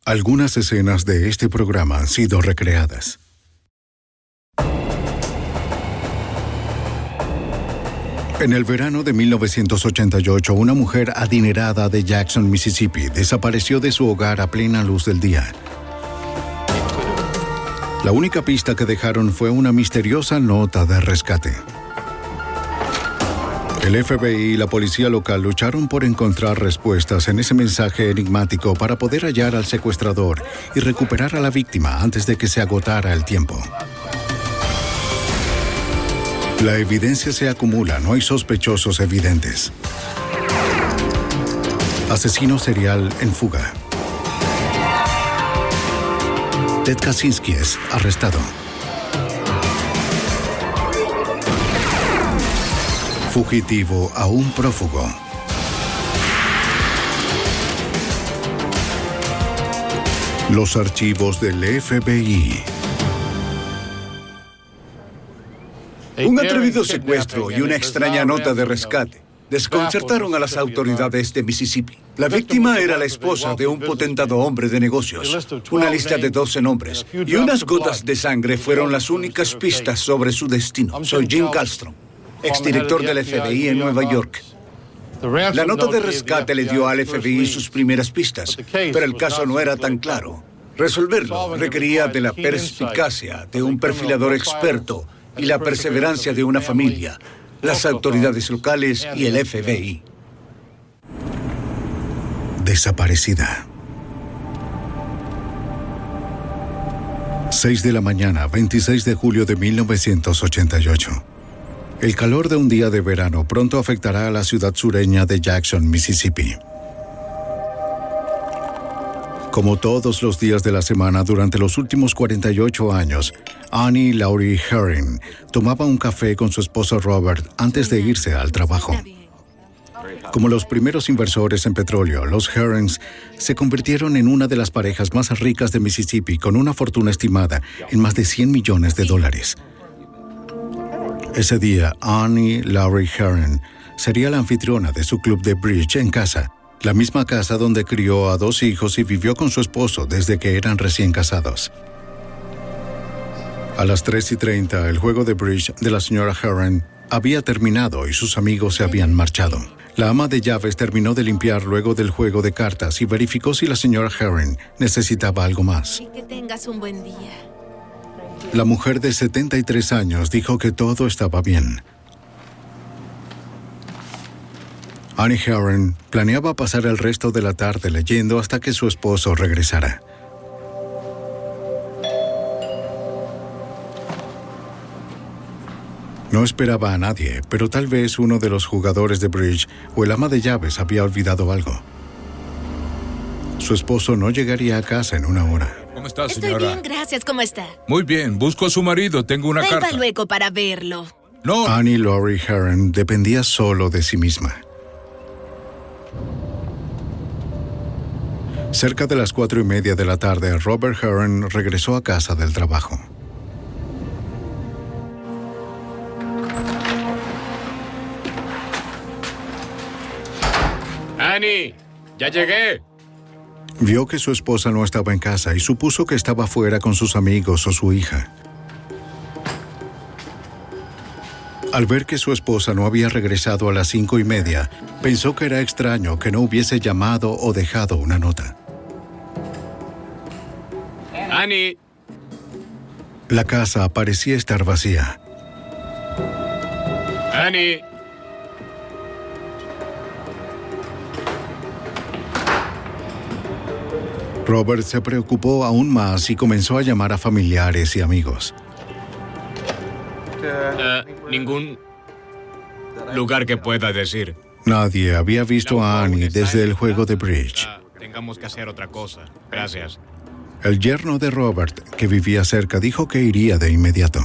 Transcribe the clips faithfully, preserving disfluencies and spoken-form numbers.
Algunas escenas de este programa han sido recreadas. En el verano de mil novecientos ochenta y ocho, una mujer adinerada de Jackson, Mississippi, desapareció de su hogar a plena luz del día. La única pista que dejaron fue una misteriosa nota de rescate. El F B I y la policía local lucharon por encontrar respuestas en ese mensaje enigmático para poder hallar al secuestrador y recuperar a la víctima antes de que se agotara el tiempo. La evidencia se acumula, no hay sospechosos evidentes. Asesino serial en fuga. Ted Kaczynski es arrestado. Fugitivo aún prófugo. Los archivos del F B I. Un atrevido secuestro y una extraña nota de rescate desconcertaron a las autoridades de Mississippi. La víctima era la esposa de un potentado hombre de negocios. Una lista de doce nombres y unas gotas de sangre fueron las únicas pistas sobre su destino. Soy Jim Kallstrom, exdirector del F B I en Nueva York. La nota de rescate le dio al F B I sus primeras pistas, pero el caso no era tan claro. Resolverlo requería de la perspicacia de un perfilador experto y la perseverancia de una familia, las autoridades locales y el F B I. Desaparecida. seis de la mañana, veintiséis de julio de mil novecientos ochenta y ocho. El calor de un día de verano pronto afectará a la ciudad sureña de Jackson, Mississippi. Como todos los días de la semana durante los últimos cuarenta y ocho años, Annie Laurie Herring tomaba un café con su esposo Robert antes de irse al trabajo. Como los primeros inversores en petróleo, los Herrings se convirtieron en una de las parejas más ricas de Mississippi, con una fortuna estimada en más de cien millones de dólares. Ese día, Annie Laurie Herring sería la anfitriona de su club de bridge en casa, la misma casa donde crió a dos hijos y vivió con su esposo desde que eran recién casados. A las tres y treinta, el juego de bridge de la señora Herring había terminado y sus amigos se habían marchado. La ama de llaves terminó de limpiar luego del juego de cartas y verificó si la señora Herring necesitaba algo más. Y que tengas un buen día. La mujer de setenta y tres años dijo que todo estaba bien. Annie Herring planeaba pasar el resto de la tarde leyendo hasta que su esposo regresara. No esperaba a nadie, pero tal vez uno de los jugadores de bridge o el ama de llaves había olvidado algo. Su esposo no llegaría a casa en una hora. ¿Cómo está, Estoy señora? bien, gracias. ¿Cómo está? Muy bien, busco a su marido, tengo una Venga carta. luego para verlo. No, Annie Laurie Herring dependía solo de sí misma. Cerca de las cuatro y media de la tarde, Robert Herring regresó a casa del trabajo. Annie, ya llegué. Vio que su esposa no estaba en casa y supuso que estaba fuera con sus amigos o su hija. Al ver que su esposa no había regresado a las cinco y media, pensó que era extraño que no hubiese llamado o dejado una nota. Annie. La casa parecía estar vacía. Annie. Robert se preocupó aún más y comenzó a llamar a familiares y amigos. Uh, ningún lugar que pueda decir. Nadie había visto a Annie desde el juego de bridge. Uh, tengamos que hacer otra cosa. Gracias. El yerno de Robert, que vivía cerca, dijo que iría de inmediato.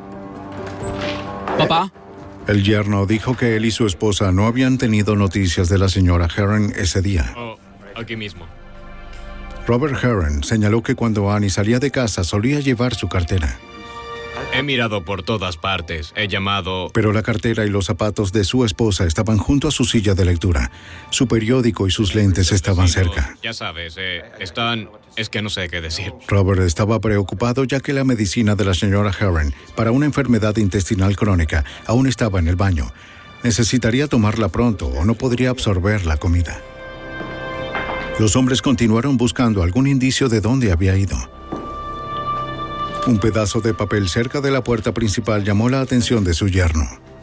¿Papá? El yerno dijo que él y su esposa no habían tenido noticias de la señora Herring ese día. Oh, aquí mismo. Robert Herring señaló que cuando Annie salía de casa solía llevar su cartera. He mirado por todas partes. He llamado... Pero la cartera y los zapatos de su esposa estaban junto a su silla de lectura. Su periódico y sus lentes estaban cerca. Ya sabes, eh, están... Es que no sé qué decir. Robert estaba preocupado ya que la medicina de la señora Herron para una enfermedad intestinal crónica aún estaba en el baño. Necesitaría tomarla pronto o no podría absorber la comida. Los hombres continuaron buscando algún indicio de dónde había ido. Un pedazo de papel cerca de la puerta principal llamó la atención de su yerno.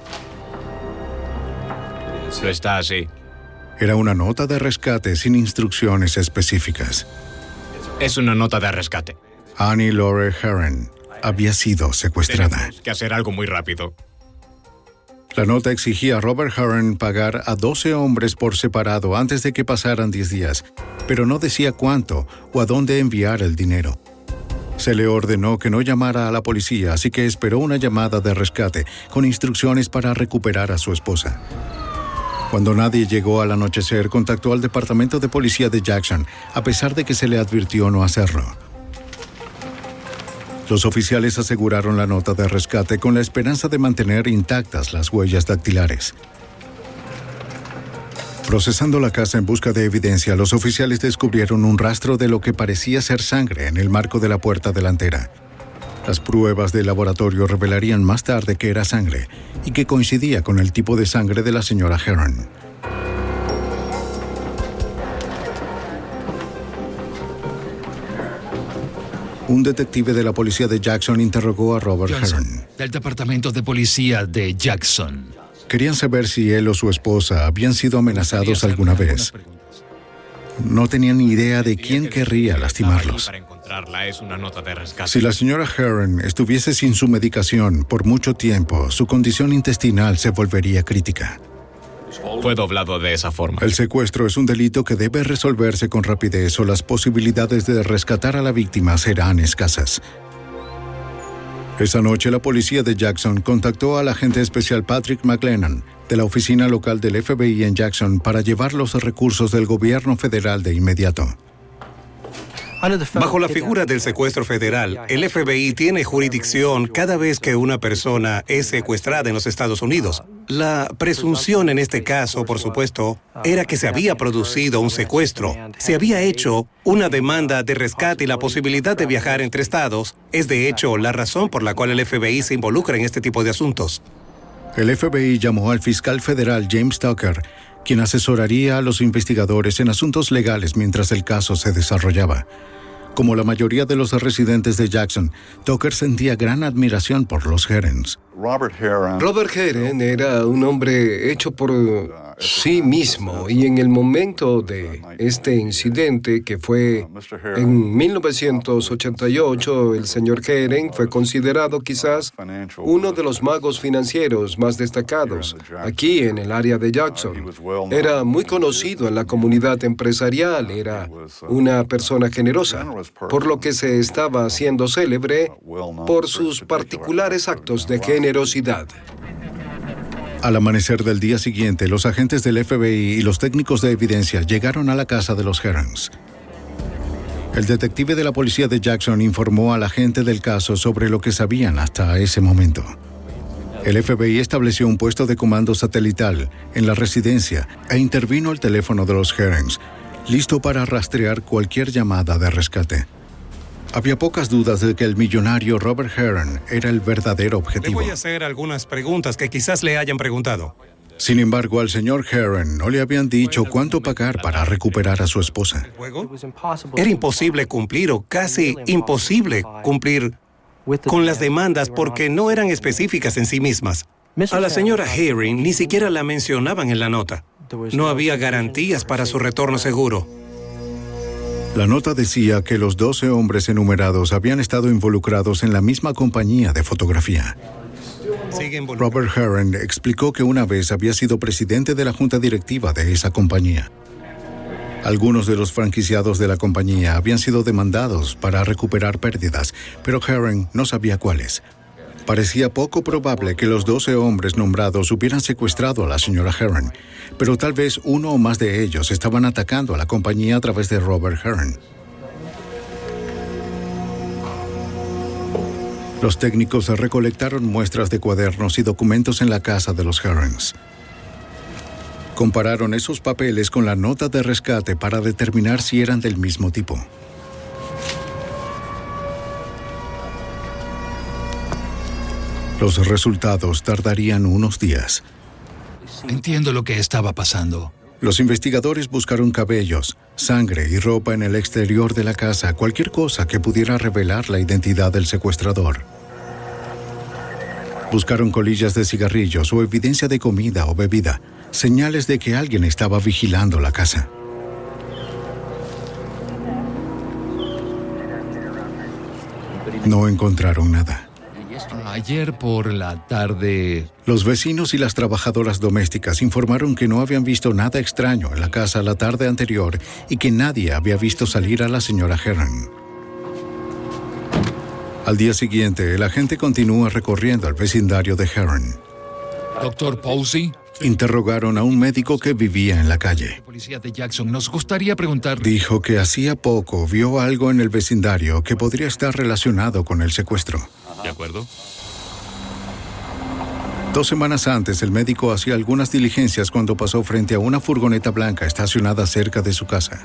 Está así. Era una nota de rescate sin instrucciones específicas. Es una nota de rescate. Annie Laurie Herron había sido secuestrada. Tenemos que hacer algo muy rápido. La nota exigía a Robert Herron pagar a doce hombres por separado antes de que pasaran diez días, pero no decía cuánto o a dónde enviar el dinero. Se le ordenó que no llamara a la policía, así que esperó una llamada de rescate con instrucciones para recuperar a su esposa. Cuando nadie llegó al anochecer, contactó al departamento de policía de Jackson, a pesar de que se le advirtió no hacerlo. Los oficiales aseguraron la nota de rescate con la esperanza de mantener intactas las huellas dactilares. Procesando la casa en busca de evidencia, los oficiales descubrieron un rastro de lo que parecía ser sangre en el marco de la puerta delantera. Las pruebas de laboratorio revelarían más tarde que era sangre y que coincidía con el tipo de sangre de la señora Herron. Un detective de la policía de Jackson interrogó a Robert Johnson, Herron. Del departamento de policía de Jackson. Querían saber si él o su esposa habían sido amenazados alguna vez. No tenían ni idea de quién querría lastimarlos. Si la señora Herron estuviese sin su medicación por mucho tiempo, su condición intestinal se volvería crítica. Fue doblado de esa forma. El secuestro es un delito que debe resolverse con rapidez o las posibilidades de rescatar a la víctima serán escasas. Esa noche, la policía de Jackson contactó al agente especial Patrick McLennan de la oficina local del F B I en Jackson para llevar los recursos del gobierno federal de inmediato. Bajo la figura del secuestro federal, el F B I tiene jurisdicción cada vez que una persona es secuestrada en los Estados Unidos. La presunción en este caso, por supuesto, era que se había producido un secuestro. Se había hecho una demanda de rescate y la posibilidad de viajar entre estados es, de hecho, la razón por la cual el F B I se involucra en este tipo de asuntos. El F B I llamó al fiscal federal James Tucker, quien asesoraría a los investigadores en asuntos legales mientras el caso se desarrollaba. Como la mayoría de los residentes de Jackson, Tucker sentía gran admiración por los Herrons. Robert Herron era un hombre hecho por sí mismo y en el momento de este incidente, que fue en mil novecientos ochenta y ocho, el señor Herron fue considerado quizás uno de los magos financieros más destacados aquí en el área de Jackson. Era muy conocido en la comunidad empresarial, era una persona generosa, por lo que se estaba haciendo célebre por sus particulares actos de generosidad. Al amanecer del día siguiente, los agentes del F B I y los técnicos de evidencia llegaron a la casa de los Herrons. El detective de la policía de Jackson informó al agente del caso sobre lo que sabían hasta ese momento. El F B I estableció un puesto de comando satelital en la residencia e intervino el teléfono de los Herrons, listo para rastrear cualquier llamada de rescate. Había pocas dudas de que el millonario Robert Herron era el verdadero objetivo. Le voy a hacer algunas preguntas que quizás le hayan preguntado. Sin embargo, al señor Herron no le habían dicho cuánto pagar para recuperar a su esposa. Era imposible cumplir o casi imposible cumplir con las demandas porque no eran específicas en sí mismas. A la señora Herron ni siquiera la mencionaban en la nota. No había garantías para su retorno seguro. La nota decía que los doce hombres enumerados habían estado involucrados en la misma compañía de fotografía. Robert Herron explicó que una vez había sido presidente de la junta directiva de esa compañía. Algunos de los franquiciados de la compañía habían sido demandados para recuperar pérdidas, pero Herron no sabía cuáles. Parecía poco probable que los doce hombres nombrados hubieran secuestrado a la señora Herron, pero tal vez uno o más de ellos estaban atacando a la compañía a través de Robert Herron. Los técnicos recolectaron muestras de cuadernos y documentos en la casa de los Herrens. Compararon esos papeles con la nota de rescate para determinar si eran del mismo tipo. Los resultados tardarían unos días. Entiendo lo que estaba pasando. Los investigadores buscaron cabellos, sangre y ropa en el exterior de la casa, cualquier cosa que pudiera revelar la identidad del secuestrador. Buscaron colillas de cigarrillos o evidencia de comida o bebida, señales de que alguien estaba vigilando la casa. No encontraron nada. Ayer por la tarde... Los vecinos y las trabajadoras domésticas informaron que no habían visto nada extraño en la casa la tarde anterior y que nadie había visto salir a la señora Herren. Al día siguiente, el agente continúa recorriendo el vecindario de Herren. Doctor Posey. Interrogaron a un médico que vivía en la calle. La policía de Jackson, nos gustaría preguntar... Dijo que hacía poco vio algo en el vecindario que podría estar relacionado con el secuestro. ¿De acuerdo? Dos semanas antes, el médico hacía algunas diligencias cuando pasó frente a una furgoneta blanca estacionada cerca de su casa.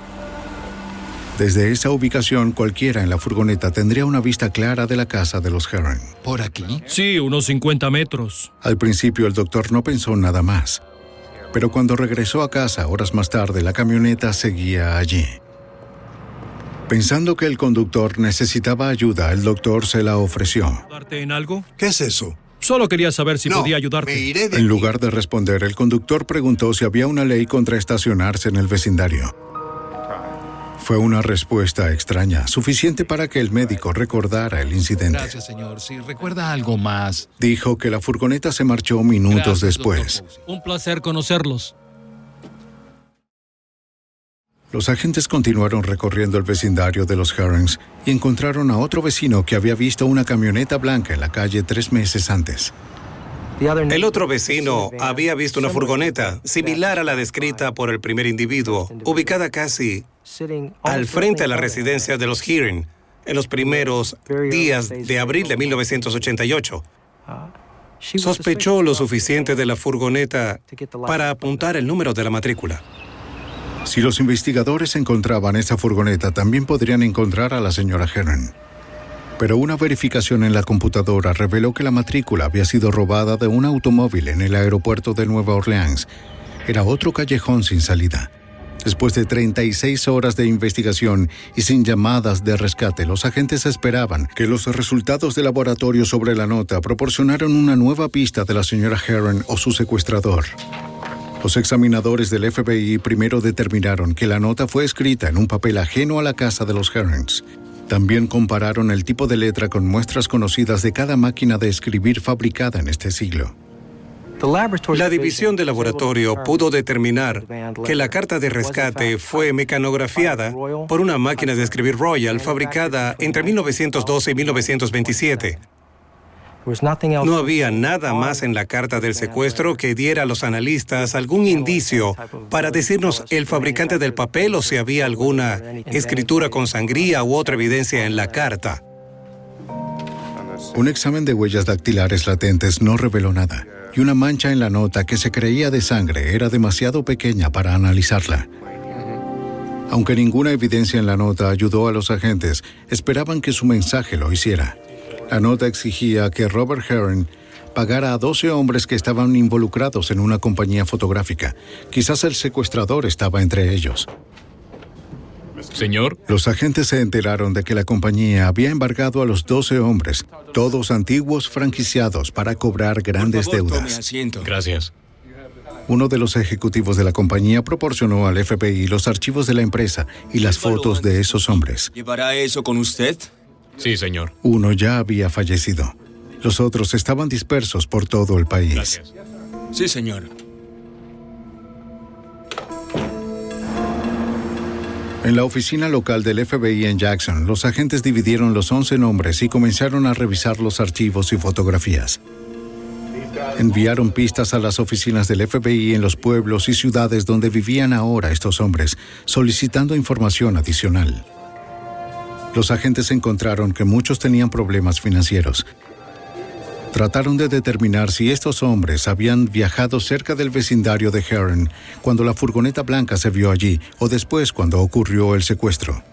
Desde esa ubicación, cualquiera en la furgoneta tendría una vista clara de la casa de los Herren. ¿Por aquí? Sí, unos cincuenta metros. Al principio, el doctor no pensó nada más. Pero cuando regresó a casa horas más tarde, la camioneta seguía allí. Pensando que el conductor necesitaba ayuda, el doctor se la ofreció. ¿Ayudarte en algo? ¿Qué es eso? Solo quería saber si no, podía ayudarte. Me iré de en aquí. lugar de responder, el conductor preguntó si había una ley contra estacionarse en el vecindario. Fue una respuesta extraña, suficiente para que el médico recordara el incidente. Gracias, señor. Si recuerda algo más... Dijo que la furgoneta se marchó minutos Gracias, después. Un placer conocerlos. Los agentes continuaron recorriendo el vecindario de los Herrens y encontraron a otro vecino que había visto una camioneta blanca en la calle tres meses antes. El otro vecino había visto una furgoneta similar a la descrita por el primer individuo, ubicada casi al frente de la residencia de los Herren en los primeros días de abril de mil novecientos ochenta y ocho. Sospechó lo suficiente de la furgoneta para apuntar el número de la matrícula. Si los investigadores encontraban esa furgoneta, también podrían encontrar a la señora Herren. Pero una verificación en la computadora reveló que la matrícula había sido robada de un automóvil en el aeropuerto de Nueva Orleans. Era otro callejón sin salida. Después de treinta y seis horas de investigación y sin llamadas de rescate, los agentes esperaban que los resultados de laboratorio sobre la nota proporcionaran una nueva pista de la señora Herren o su secuestrador. Los examinadores del F B I primero determinaron que la nota fue escrita en un papel ajeno a la casa de los Herrens. También compararon el tipo de letra con muestras conocidas de cada máquina de escribir fabricada en este siglo. La división de laboratorio pudo determinar que la carta de rescate fue mecanografiada por una máquina de escribir Royal fabricada entre mil novecientos doce y mil novecientos veintisiete. No había nada más en la carta del secuestro que diera a los analistas algún indicio para decirnos el fabricante del papel o si había alguna escritura con sangría u otra evidencia en la carta. Un examen de huellas dactilares latentes no reveló nada, y una mancha en la nota que se creía de sangre era demasiado pequeña para analizarla. Aunque ninguna evidencia en la nota ayudó a los agentes, esperaban que su mensaje lo hiciera. La nota exigía que Robert Herren pagara a doce hombres que estaban involucrados en una compañía fotográfica. Quizás el secuestrador estaba entre ellos. Señor. Los agentes se enteraron de que la compañía había embargado a los doce hombres, todos antiguos franquiciados, para cobrar grandes Por favor, deudas. tome asiento. Gracias. Uno de los ejecutivos de la compañía proporcionó al F B I los archivos de la empresa y las fotos de esos hombres. ¿Llevará eso con usted? Sí, señor. Uno ya había fallecido. Los otros estaban dispersos por todo el país. Gracias. Sí, señor. En la oficina local del F B I en Jackson, los agentes dividieron los once nombres y comenzaron a revisar los archivos y fotografías. Enviaron pistas a las oficinas del F B I en los pueblos y ciudades donde vivían ahora estos hombres, solicitando información adicional. Los agentes encontraron que muchos tenían problemas financieros. Trataron de determinar si estos hombres habían viajado cerca del vecindario de Heron cuando la furgoneta blanca se vio allí o después cuando ocurrió el secuestro.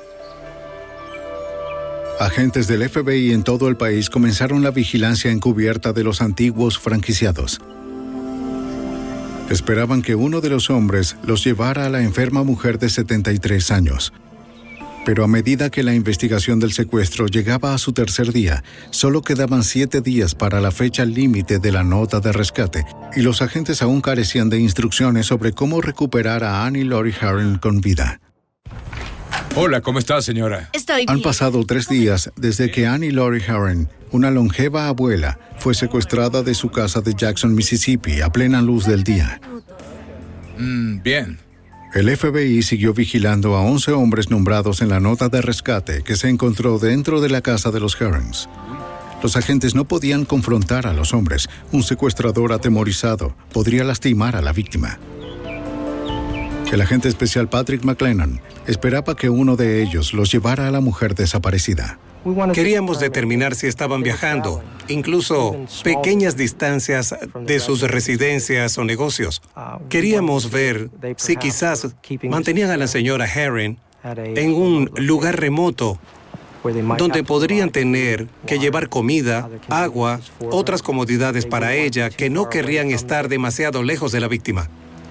Agentes del F B I en todo el país comenzaron la vigilancia encubierta de los antiguos franquiciados. Esperaban que uno de los hombres los llevara a la enferma mujer de setenta y tres años. Pero a medida que la investigación del secuestro llegaba a su tercer día, solo quedaban siete días para la fecha límite de la nota de rescate, y los agentes aún carecían de instrucciones sobre cómo recuperar a Annie Laurie Heron con vida. Hola, ¿cómo está, señora? Estoy bien. Han pasado tres días desde que Annie Laurie Heron, una longeva abuela, fue secuestrada de su casa de Jackson, Mississippi, a plena luz del día. Mm, bien. El F B I siguió vigilando a once hombres nombrados en la nota de rescate que se encontró dentro de la casa de los Herons. Los agentes no podían confrontar a los hombres. Un secuestrador atemorizado podría lastimar a la víctima. El agente especial Patrick McLennan esperaba que uno de ellos los llevara a la mujer desaparecida. Queríamos determinar si estaban viajando, incluso pequeñas distancias de sus residencias o negocios. Queríamos ver si quizás mantenían a la señora Heron en un lugar remoto donde podrían tener que llevar comida, agua, otras comodidades para ella que no querrían estar demasiado lejos de la víctima.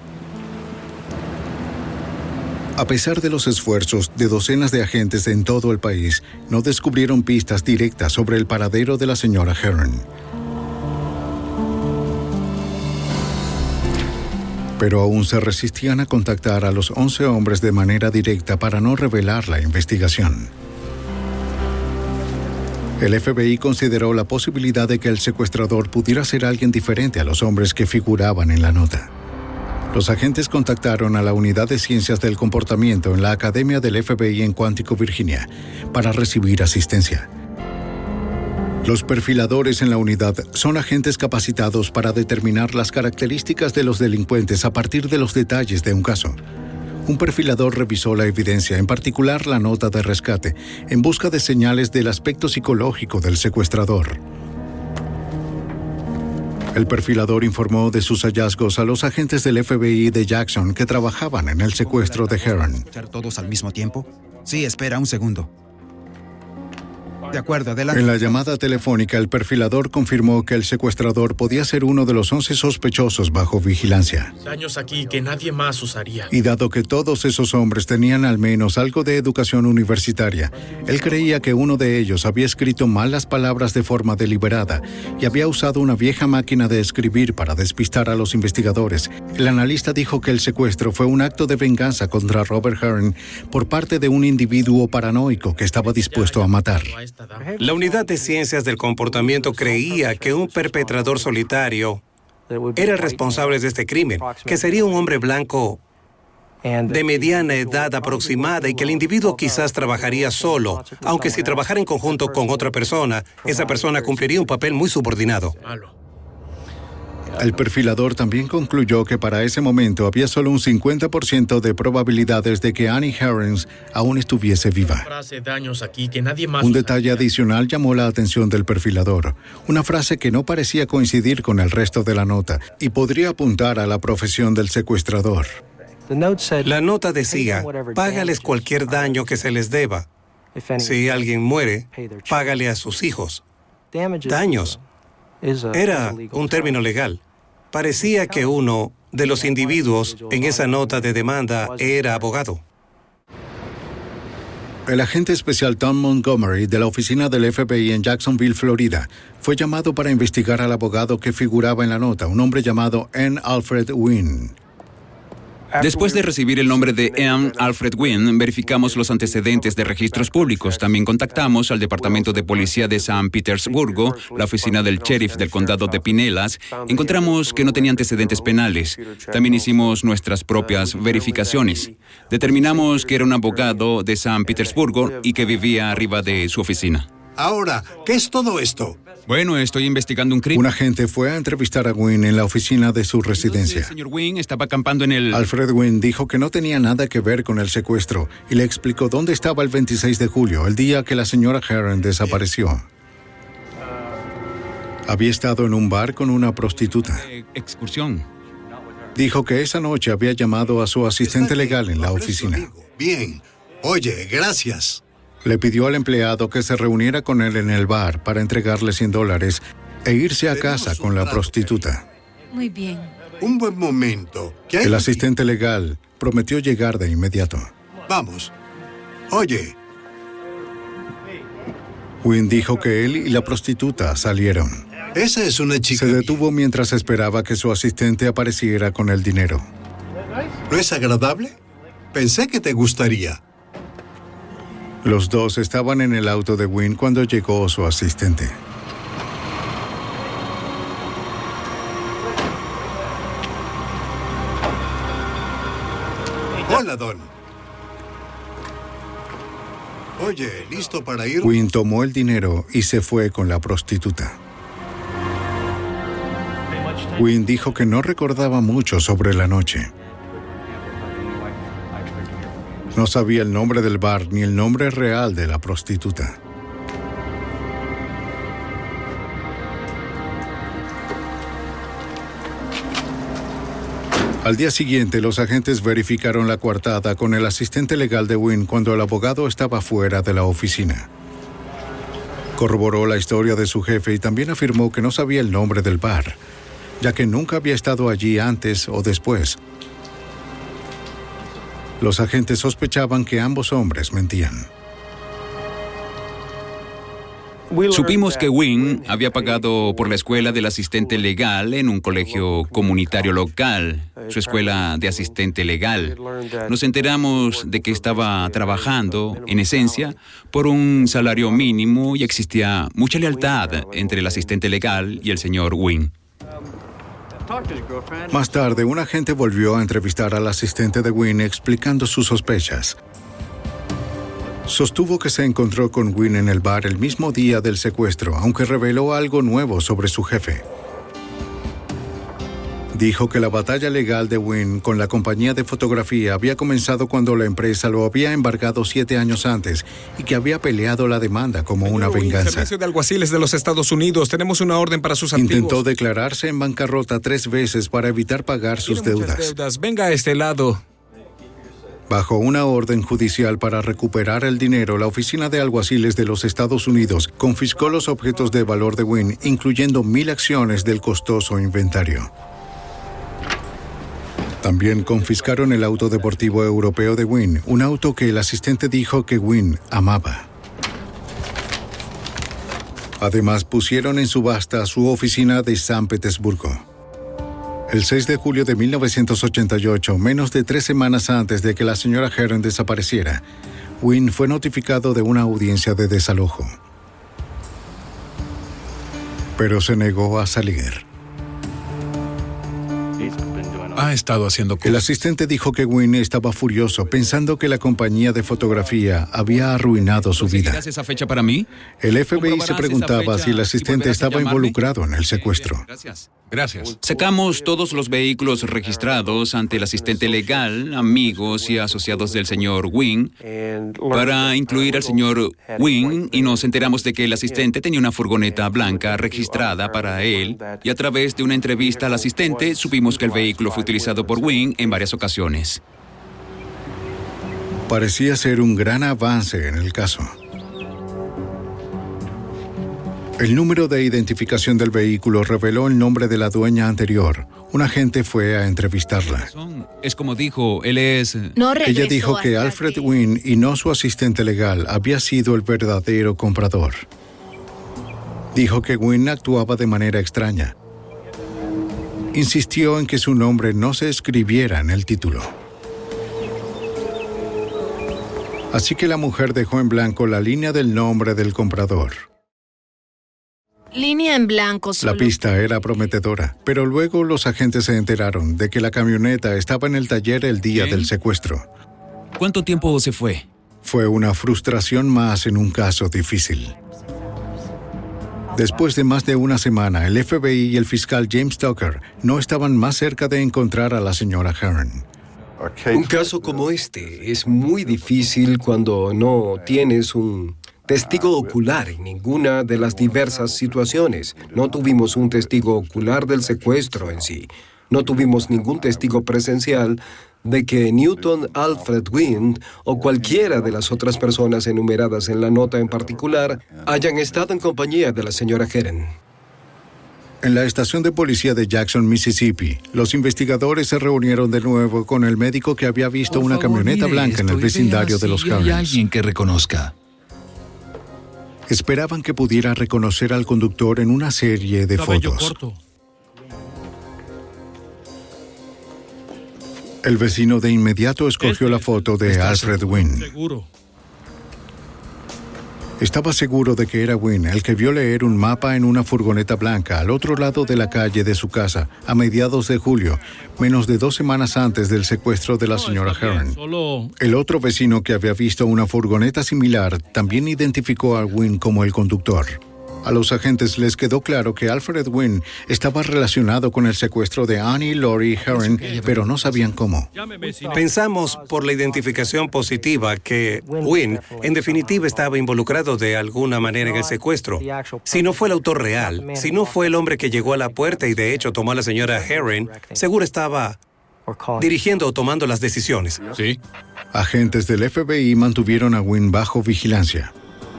A pesar de los esfuerzos de docenas de agentes en todo el país, no descubrieron pistas directas sobre el paradero de la señora Heron. Pero aún se resistían a contactar a los once hombres de manera directa para no revelar la investigación. El F B I consideró la posibilidad de que el secuestrador pudiera ser alguien diferente a los hombres que figuraban en la nota. Los agentes contactaron a la Unidad de Ciencias del Comportamiento en la Academia del F B I en Quantico, Virginia, para recibir asistencia. Los perfiladores en la unidad son agentes capacitados para determinar las características de los delincuentes a partir de los detalles de un caso. Un perfilador revisó la evidencia, en particular la nota de rescate, en busca de señales del aspecto psicológico del secuestrador. El perfilador informó de sus hallazgos a los agentes del F B I de Jackson que trabajaban en el secuestro de Heron. ¿Todos al mismo tiempo? Sí, espera un segundo. De acuerdo, adelante. En la llamada telefónica, el perfilador confirmó que el secuestrador podía ser uno de los once sospechosos bajo vigilancia. Daños aquí que nadie más usaría. Y dado que todos esos hombres tenían al menos algo de educación universitaria, él creía que uno de ellos había escrito mal las palabras de forma deliberada y había usado una vieja máquina de escribir para despistar a los investigadores. El analista dijo que el secuestro fue un acto de venganza contra Robert Heron por parte de un individuo paranoico que estaba dispuesto a matar. La Unidad de Ciencias del Comportamiento creía que un perpetrador solitario era el responsable de este crimen, que sería un hombre blanco de mediana edad aproximada y que el individuo quizás trabajaría solo, aunque si trabajara en conjunto con otra persona, esa persona cumpliría un papel muy subordinado. El perfilador también concluyó que para ese momento había solo un cincuenta por ciento de probabilidades de que Annie Heron aún estuviese viva. Un detalle adicional llamó la atención del perfilador, una frase que no parecía coincidir con el resto de la nota y podría apuntar a la profesión del secuestrador. La nota decía, págales cualquier daño que se les deba. Si alguien muere, págale a sus hijos. Daños. Era un término legal. Parecía que uno de los individuos en esa nota de demanda era abogado. El agente especial Tom Montgomery de la oficina del F B I en Jacksonville, Florida, fue llamado para investigar al abogado que figuraba en la nota, un hombre llamado N. Alfred Wynn. Después de recibir el nombre de N. Alfred Wynn, verificamos los antecedentes de registros públicos. También contactamos al Departamento de Policía de San Petersburgo, la oficina del sheriff del condado de Pinellas. Encontramos que no tenía antecedentes penales. También hicimos nuestras propias verificaciones. Determinamos que era un abogado de San Petersburgo y que vivía arriba de su oficina. Ahora, ¿qué es todo esto? Bueno, estoy investigando un crimen. Un agente fue a entrevistar a Wynn en la oficina de su residencia. El señor Wynn estaba acampando en el... Alfred Wynn dijo que no tenía nada que ver con el secuestro y le explicó dónde estaba el veintiséis de julio, el día que la señora Heron desapareció. Había estado en un bar con una prostituta. Excursión. Dijo que esa noche había llamado a su asistente legal en la oficina. Bien. Oye, gracias. Le pidió al empleado que se reuniera con él en el bar para entregarle cien dólares e irse a casa con la prostituta. Muy bien. Un buen momento. ¿Qué? El asistente legal prometió llegar de inmediato. Vamos. Oye. Wynn dijo que él y la prostituta salieron. Esa es una chica. Se detuvo mientras esperaba que su asistente apareciera con el dinero. ¿No es agradable? Pensé que te gustaría. Los dos estaban en el auto de Wynn cuando llegó su asistente. Hola, Don. Oye, ¿listo para ir? Wynn tomó el dinero y se fue con la prostituta. Wynn dijo que no recordaba mucho sobre la noche. No sabía el nombre del bar ni el nombre real de la prostituta. Al día siguiente, los agentes verificaron la coartada con el asistente legal de Wynn cuando el abogado estaba fuera de la oficina. Corroboró la historia de su jefe y también afirmó que no sabía el nombre del bar, ya que nunca había estado allí antes o después. Los agentes sospechaban que ambos hombres mentían. Supimos que Wynn había pagado por la escuela del asistente legal en un colegio comunitario local, su escuela de asistente legal. Nos enteramos de que estaba trabajando, en esencia, por un salario mínimo y existía mucha lealtad entre el asistente legal y el señor Wynn. Más tarde, un agente volvió a entrevistar al asistente de Wynn explicando sus sospechas. Sostuvo que se encontró con Wynn en el bar el mismo día del secuestro, aunque reveló algo nuevo sobre su jefe. Dijo que la batalla legal de Wynn con la compañía de fotografía había comenzado cuando la empresa lo había embargado siete años antes y que había peleado la demanda como una venganza. Servicio de alguaciles de los Estados Unidos. Tenemos una orden para sus activos. Intentó declararse en bancarrota tres veces para evitar pagar sus deudas. deudas. Venga a este lado. Bajo una orden judicial para recuperar el dinero, la Oficina de Alguaciles de los Estados Unidos confiscó los objetos de valor de Wynn, incluyendo mil acciones del costoso inventario. También confiscaron el auto deportivo europeo de Wynn, un auto que el asistente dijo que Wynn amaba. Además, pusieron en subasta su oficina de San Petersburgo. El seis de julio de mil novecientos ochenta y ocho, menos de tres semanas antes de que la señora Heron desapareciera, Wynn fue notificado de una audiencia de desalojo. Pero se negó a salir. Ha estado haciendo cosas. El asistente dijo que Wynn estaba furioso, pensando que la compañía de fotografía había arruinado su vida. ¿Conseguirás esa fecha para mí? El F B I se preguntaba si el asistente estaba involucrado en el secuestro. Gracias. Gracias. Sacamos todos los vehículos registrados ante el asistente legal, amigos y asociados del señor Wynn, para incluir al señor Wynn, y nos enteramos de que el asistente tenía una furgoneta blanca registrada para él, y a través de una entrevista al asistente supimos que el vehículo fue utilizado por Wynn en varias ocasiones. Parecía ser un gran avance en el caso. El número de identificación del vehículo reveló el nombre de la dueña anterior. Un agente fue a entrevistarla. Es como dijo, él es... No Ella dijo que hasta Alfred que- Wynn y no su asistente legal había sido el verdadero comprador. Dijo que Wynn actuaba de manera extraña. Insistió en que su nombre no se escribiera en el título. Así que la mujer dejó en blanco la línea del nombre del comprador. Línea en blanco La solo. pista era prometedora, pero luego los agentes se enteraron de que la camioneta estaba en el taller el día ¿Qué? del secuestro. ¿Cuánto tiempo se fue? Fue una frustración más en un caso difícil. Después de más de una semana, el F B I y el fiscal James Tucker no estaban más cerca de encontrar a la señora Heron. Un caso como este es muy difícil cuando no tienes un testigo ocular en ninguna de las diversas situaciones. No tuvimos un testigo ocular del secuestro en sí. No tuvimos ningún testigo presencial de que Newton Alfred Wynne o cualquiera de las otras personas enumeradas en la nota en particular hayan estado en compañía de la señora Heron. En la estación de policía de Jackson, Mississippi, los investigadores se reunieron de nuevo con el médico que había visto Por una favor, camioneta mire blanca en esto el y vecindario vea de los si hay Herons. alguien que reconozca. Esperaban que pudiera reconocer al conductor en una serie de Cabello fotos. corto. El vecino de inmediato escogió Este la es foto el- de ¿Estás Alfred Wynne. Seguro. Estaba seguro de que era Wynne el que vio leer un mapa en una furgoneta blanca al otro lado de la calle de su casa a mediados de julio, menos de dos semanas antes del secuestro de la señora Heron. Solo El otro vecino que había visto una furgoneta similar también identificó a Wynne como el conductor. A los agentes les quedó claro que Alfred Wynne estaba relacionado con el secuestro de Annie Laurie Heron, pero no sabían cómo. llámeme si Pensamos por la identificación positiva que Wynne, en definitiva, estaba involucrado de alguna manera en el secuestro. Si no fue el autor real, si no fue el hombre que llegó a la puerta y de hecho tomó a la señora Heron, seguro estaba dirigiendo o tomando las decisiones. Sí. Agentes del F B I mantuvieron a Wynne bajo vigilancia.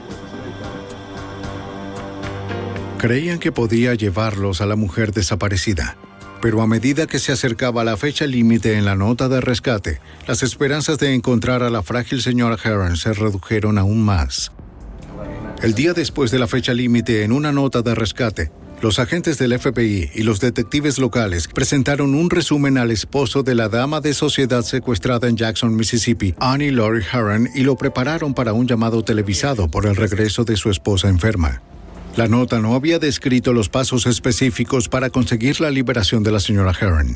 Creían que podía llevarlos a la mujer desaparecida, pero a medida que se acercaba la fecha límite en la nota de rescate, las esperanzas de encontrar a la frágil señora Heron se redujeron aún más. El día después de la fecha límite en una nota de rescate, los agentes del F B I y los detectives locales presentaron un resumen al esposo de la dama de sociedad secuestrada en Jackson, Mississippi, Annie Laurie Heron, y lo prepararon para un llamado televisado por el regreso de su esposa enferma. La nota no había descrito los pasos específicos para conseguir la liberación de la señora Heron.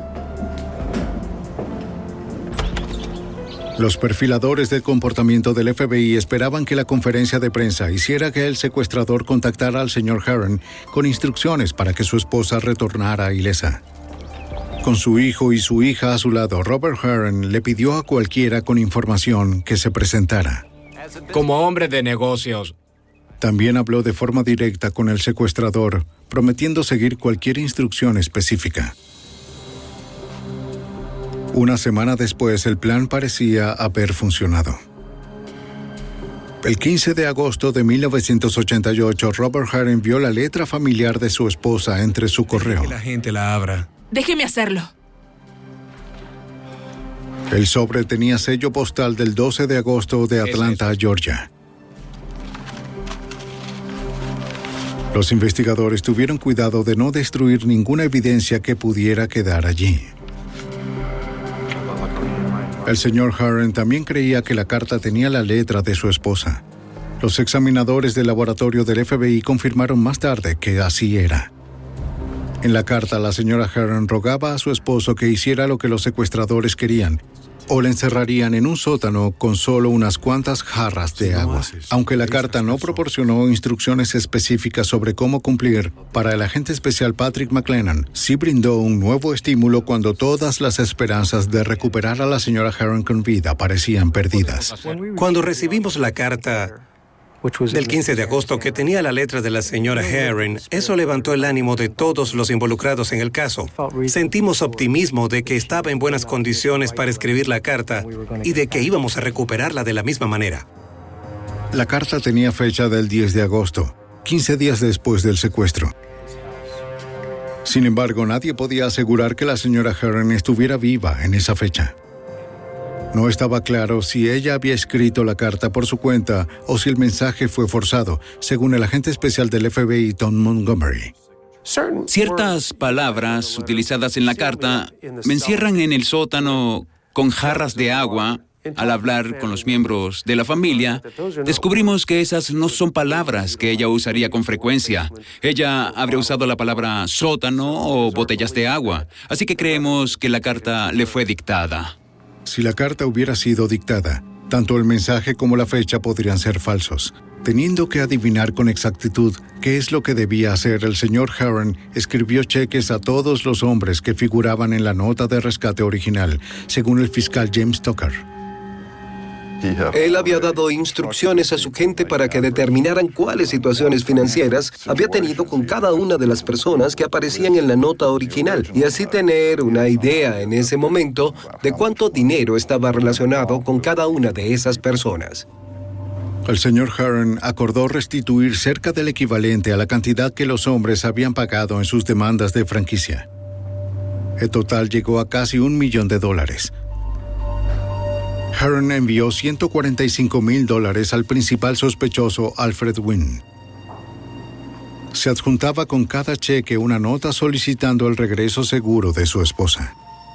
Los perfiladores del comportamiento del F B I esperaban que la conferencia de prensa hiciera que el secuestrador contactara al señor Heron con instrucciones para que su esposa retornara ilesa. Con su hijo y su hija a su lado, Robert Heron le pidió a cualquiera con información que se presentara. Como hombre de negocios, También habló de forma directa con el secuestrador, prometiendo seguir cualquier instrucción específica. Una semana después, el plan parecía haber funcionado. El quince de agosto de mil novecientos ochenta y ocho, Robert Heron vio la letra familiar de su esposa entre su correo. Que la gente la abra. Déjeme hacerlo. El sobre tenía sello postal del doce de agosto de Atlanta, Georgia. Los investigadores tuvieron cuidado de no destruir ninguna evidencia que pudiera quedar allí. El señor Heron también creía que la carta tenía la letra de su esposa. Los examinadores del laboratorio del F B I confirmaron más tarde que así era. En la carta, la señora Heron rogaba a su esposo que hiciera lo que los secuestradores querían, o le encerrarían en un sótano con solo unas cuantas jarras de agua. Aunque la carta no proporcionó instrucciones específicas sobre cómo cumplir, para el agente especial Patrick McLennan sí brindó un nuevo estímulo cuando todas las esperanzas de recuperar a la señora Heron con vida parecían perdidas. Cuando recibimos la carta del quince de agosto que tenía la letra de la señora Heron, eso levantó el ánimo de todos los involucrados en el caso. Sentimos optimismo de que estaba en buenas condiciones para escribir la carta y de que íbamos a recuperarla de la misma manera. La carta tenía fecha del diez de agosto, quince días después del secuestro. Sin embargo, nadie podía asegurar que la señora Heron estuviera viva en esa fecha. No estaba claro si ella había escrito la carta por su cuenta o si el mensaje fue forzado, según el agente especial del F B I, Tom Montgomery. Ciertas palabras utilizadas en la carta me encierran en el sótano con jarras de agua. Al hablar con los miembros de la familia, descubrimos que esas no son palabras que ella usaría con frecuencia. Ella habría usado la palabra sótano o botellas de agua, así que creemos que la carta le fue dictada. Si la carta hubiera sido dictada, tanto el mensaje como la fecha podrían ser falsos. Teniendo que adivinar con exactitud qué es lo que debía hacer, el señor Heron escribió cheques a todos los hombres que figuraban en la nota de rescate original, según el fiscal James Tucker. Él había dado instrucciones a su gente para que determinaran cuáles situaciones financieras había tenido con cada una de las personas que aparecían en la nota original y así tener una idea en ese momento de cuánto dinero estaba relacionado con cada una de esas personas. El señor Heron acordó restituir cerca del equivalente a la cantidad que los hombres habían pagado en sus demandas de franquicia. El total llegó a casi un millón de dólares. Heron envió ciento cuarenta y cinco mil dólares al principal sospechoso, Alfred Wynn. Se adjuntaba con cada cheque una nota solicitando el regreso seguro de su esposa.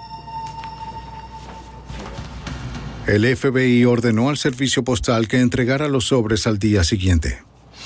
El F B I ordenó al servicio postal que entregara los sobres al día siguiente.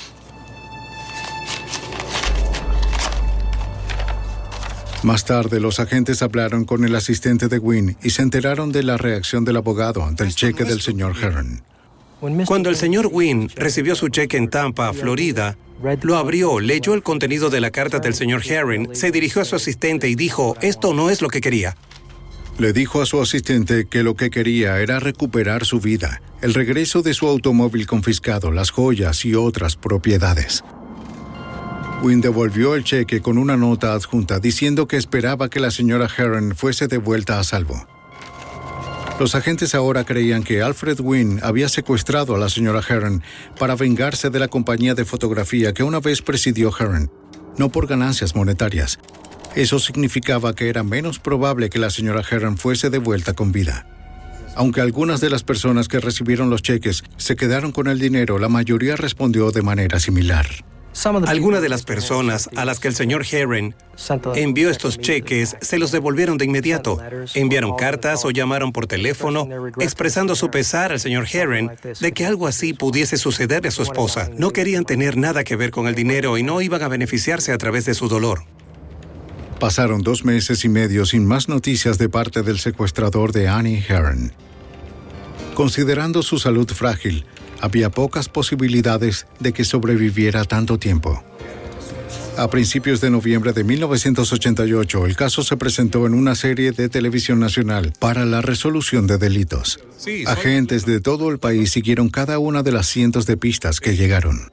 Más tarde, los agentes hablaron con el asistente de Wynn y se enteraron de la reacción del abogado ante el cheque del señor Heron. Cuando el señor Wynn recibió su cheque en Tampa, Florida, lo abrió, leyó el contenido de la carta del señor Heron, se dirigió a su asistente y dijo, esto no es lo que quería. Le dijo a su asistente que lo que quería era recuperar su vida, el regreso de su automóvil confiscado, las joyas y otras propiedades. Wynn devolvió el cheque con una nota adjunta diciendo que esperaba que la señora Heron fuese devuelta a salvo. Los agentes ahora creían que Alfred Wynn había secuestrado a la señora Heron para vengarse de la compañía de fotografía que una vez presidió Heron, no por ganancias monetarias. Eso significaba que era menos probable que la señora Heron fuese devuelta con vida. Aunque algunas de las personas que recibieron los cheques se quedaron con el dinero, la mayoría respondió de manera similar. Algunas de las personas a las que el señor Heron envió estos cheques se los devolvieron de inmediato. Enviaron cartas o llamaron por teléfono expresando su pesar al señor Heron de que algo así pudiese sucederle a su esposa. No querían tener nada que ver con el dinero y no iban a beneficiarse a través de su dolor. Pasaron dos meses y medio sin más noticias de parte del secuestrador de Annie Heron. Considerando su salud frágil, había pocas posibilidades de que sobreviviera tanto tiempo. A principios de noviembre de mil novecientos ochenta y ocho, el caso se presentó en una serie de televisión nacional para la resolución de delitos. Agentes de todo el país siguieron cada una de las cientos de pistas que llegaron.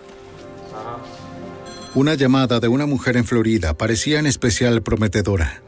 Una llamada de una mujer en Florida parecía en especial prometedora.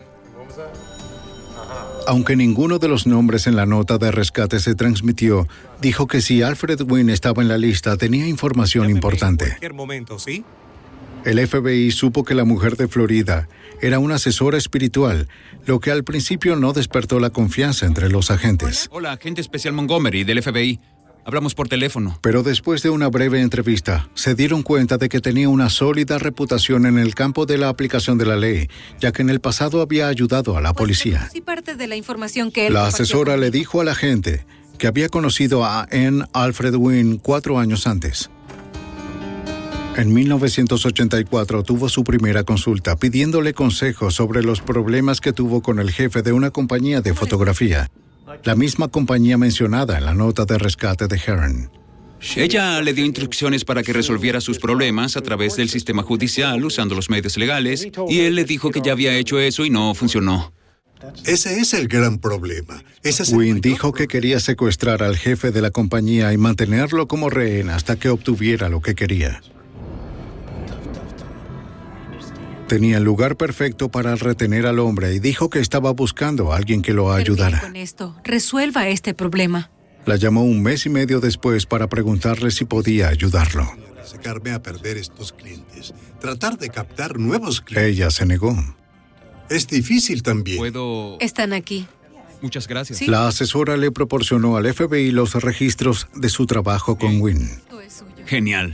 Aunque ninguno de los nombres en la nota de rescate se transmitió, dijo que si Alfred Wynn estaba en la lista, tenía información importante. El F B I supo que la mujer de Florida era una asesora espiritual, lo que al principio no despertó la confianza entre los agentes. Hola, agente especial Montgomery del F B I. Hablamos por teléfono. Pero después de una breve entrevista, se dieron cuenta de que tenía una sólida reputación en el campo de la aplicación de la ley, ya que en el pasado había ayudado a la policía. Sí, parte de la información que él La asesora le dijo a la gente que había conocido a Ann Alfred Wynn cuatro años antes. En mil novecientos ochenta y cuatro tuvo su primera consulta pidiéndole consejos sobre los problemas que tuvo con el jefe de una compañía de fotografía, la misma compañía mencionada en la nota de rescate de Heron. Ella le dio instrucciones para que resolviera sus problemas a través del sistema judicial usando los medios legales y él le dijo que ya había hecho eso y no funcionó. Ese es el gran problema. Ese es Wynn dijo que quería secuestrar al jefe de la compañía y mantenerlo como rehén hasta que obtuviera lo que quería. Tenía el lugar perfecto para retener al hombre y dijo que estaba buscando a alguien que lo ayudara. Con esto, resuelva este problema. La llamó un mes y medio después para preguntarle si podía ayudarlo. Sacarme a perder estos clientes. Tratar de captar nuevos clientes. Ella se negó. Es difícil también. ¿Puedo...? Están aquí. Muchas gracias. ¿Sí? La asesora le proporcionó al F B I los registros de su trabajo con Wynn. Genial.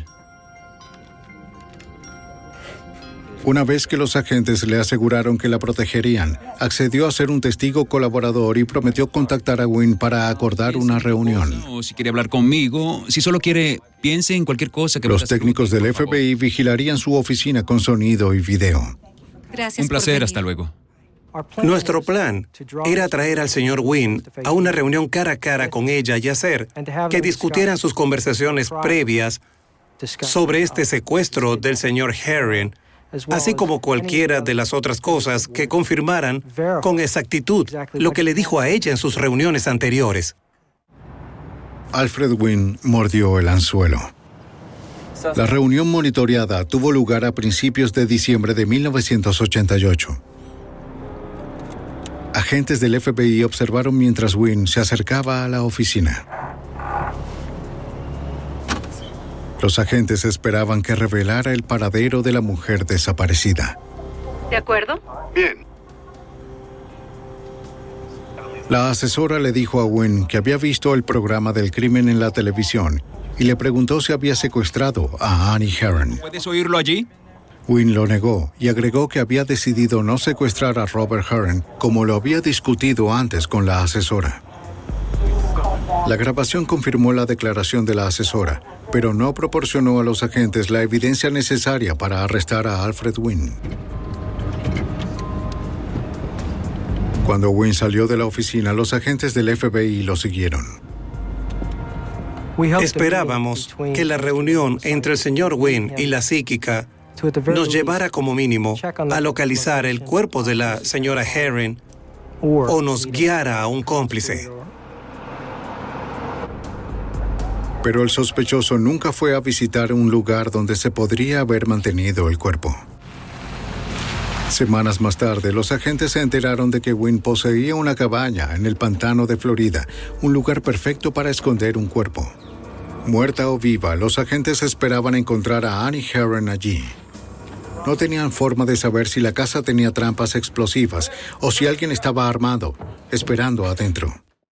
Una vez que los agentes le aseguraron que la protegerían, accedió a ser un testigo colaborador y prometió contactar a Wynn para acordar una reunión. O si quiere hablar conmigo, si solo quiere, piense en cualquier cosa que... Los técnicos del F B I vigilarían su oficina con sonido y video. Gracias. Un placer, hasta luego. Nuestro plan era traer al señor Wynn a una reunión cara a cara con ella y hacer que discutieran sus conversaciones previas sobre este secuestro del señor Herring, así como cualquiera de las otras cosas que confirmaran con exactitud lo que le dijo a ella en sus reuniones anteriores. Alfred Wynne mordió el anzuelo. La reunión monitoreada tuvo lugar a principios de diciembre de mil novecientos ochenta y ocho. Agentes del F B I observaron mientras Wynne se acercaba a la oficina. Los agentes esperaban que revelara el paradero de la mujer desaparecida. ¿De acuerdo? Bien. La asesora le dijo a Wynne que había visto el programa del crimen en la televisión y le preguntó si había secuestrado a Annie Herring. ¿Puedes oírlo allí? Wynne lo negó y agregó que había decidido no secuestrar a Robert Herring como lo había discutido antes con la asesora. La grabación confirmó la declaración de la asesora, pero no proporcionó a los agentes la evidencia necesaria para arrestar a Alfred Wynne. Cuando Wynne salió de la oficina, los agentes del F B I lo siguieron. Esperábamos que la reunión entre el señor Wynne y la psíquica nos llevara como mínimo a localizar el cuerpo de la señora Herring o nos guiara a un cómplice. Pero el sospechoso nunca fue a visitar un lugar donde se podría haber mantenido el cuerpo. Semanas más tarde, los agentes se enteraron de que Wynne poseía una cabaña en el pantano de Florida, un lugar perfecto para esconder un cuerpo. Muerta o viva, los agentes esperaban encontrar a Annie Herring allí. No tenían forma de saber si la casa tenía trampas explosivas o si alguien estaba armado, esperando adentro.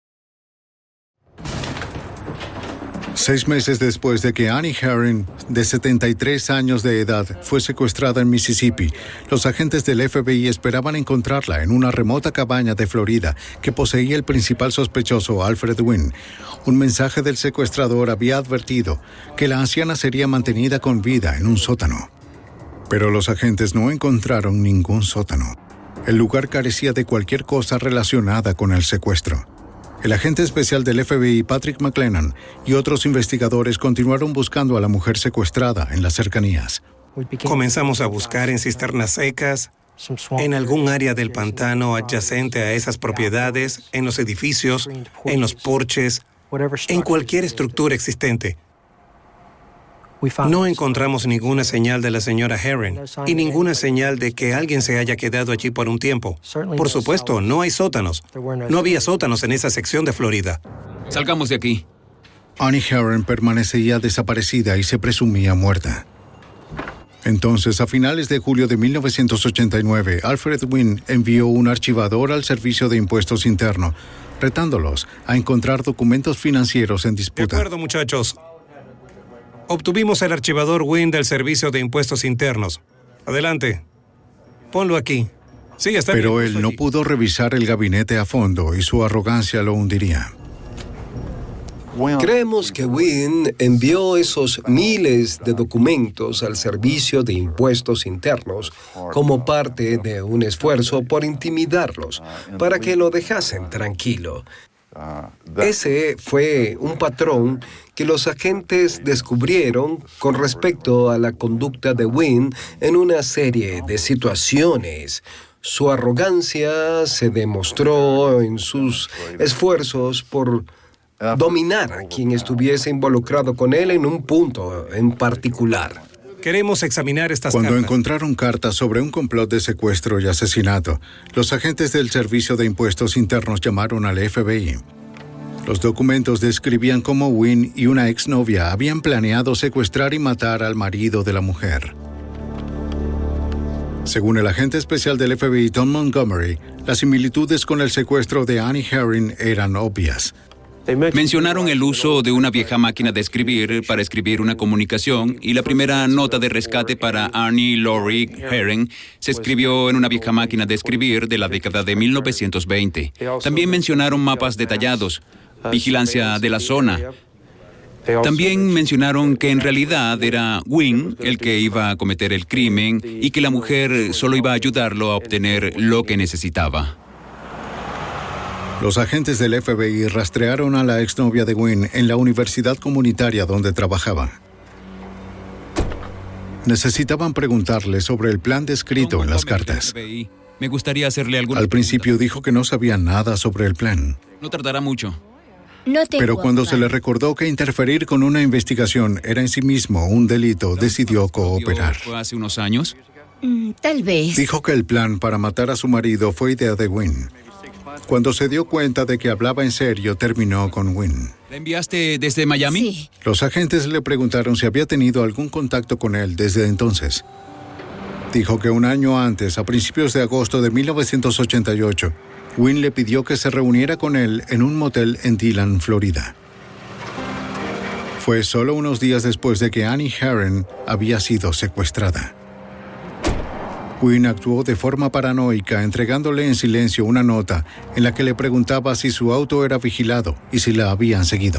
Seis meses después de que Annie Herring, de setenta y tres años de edad, fue secuestrada en Mississippi, los agentes del F B I esperaban encontrarla en una remota cabaña de Florida que poseía el principal sospechoso, Alfred Wynne. Un mensaje del secuestrador había advertido que la anciana sería mantenida con vida en un sótano. Pero los agentes no encontraron ningún sótano. El lugar carecía de cualquier cosa relacionada con el secuestro. El agente especial del F B I, Patrick McLennan, y otros investigadores continuaron buscando a la mujer secuestrada en las cercanías. Comenzamos a buscar en cisternas secas, en algún área del pantano adyacente a esas propiedades, en los edificios, en los porches, en cualquier estructura existente. No encontramos ninguna señal de la señora Herring y ninguna señal de que alguien se haya quedado allí por un tiempo. Por supuesto, no hay sótanos. No había sótanos en esa sección de Florida. Salgamos de aquí. Annie Herring permanecía desaparecida y se presumía muerta. Entonces, a finales de julio de mil novecientos ochenta y nueve, Alfred Wynne envió un archivador al Servicio de Impuestos Internos, retándolos a encontrar documentos financieros en disputa. De acuerdo, muchachos. Obtuvimos el archivador Wynne del Servicio de Impuestos Internos. Adelante. Ponlo aquí. Sí, está bien. Pero él no pudo revisar el gabinete a fondo y su arrogancia lo hundiría. Creemos que Wynne envió esos miles de documentos al Servicio de Impuestos Internos como parte de un esfuerzo por intimidarlos, para que lo dejasen tranquilo. Ese fue un patrón que los agentes descubrieron con respecto a la conducta de Wynne en una serie de situaciones. Su arrogancia se demostró en sus esfuerzos por dominar a quien estuviese involucrado con él en un punto en particular. Queremos examinar estas Cuando cartas. encontraron cartas sobre un complot de secuestro y asesinato, los agentes del Servicio de Impuestos Internos llamaron al F B I. Los documentos describían cómo Wynne y una exnovia habían planeado secuestrar y matar al marido de la mujer. Según el agente especial del F B I, Tom Montgomery, las similitudes con el secuestro de Annie Herring eran obvias. Mencionaron el uso de una vieja máquina de escribir para escribir una comunicación y la primera nota de rescate para Annie Laurie Herring se escribió en una vieja máquina de escribir de la década de mil novecientos veinte. También mencionaron mapas detallados, vigilancia de la zona. También mencionaron que en realidad era Wynne el que iba a cometer el crimen y que la mujer solo iba a ayudarlo a obtener lo que necesitaba. Los agentes del F B I rastrearon a la exnovia de Wynne en la universidad comunitaria donde trabajaba. Necesitaban preguntarle sobre el plan descrito en las cartas. Me gustaría hacerle alguna Al principio pregunta. dijo que no sabía nada sobre el plan. No tardará mucho. No tengo Pero cuando se le afán. recordó que interferir con una investigación era en sí mismo un delito, decidió cooperar. ¿Fue hace unos años? Mm, tal vez. Dijo que el plan para matar a su marido fue idea de Wynn. Cuando se dio cuenta de que hablaba en serio, terminó con Wynn. ¿La enviaste desde Miami? Sí. Los agentes le preguntaron si había tenido algún contacto con él desde entonces. Dijo que un año antes, a principios de agosto de mil novecientos ochenta y ocho, Wynn le pidió que se reuniera con él en un motel en Dillon, Florida. Fue solo unos días después de que Annie Herron había sido secuestrada. Wynn actuó de forma paranoica, entregándole en silencio una nota en la que le preguntaba si su auto era vigilado y si la habían seguido.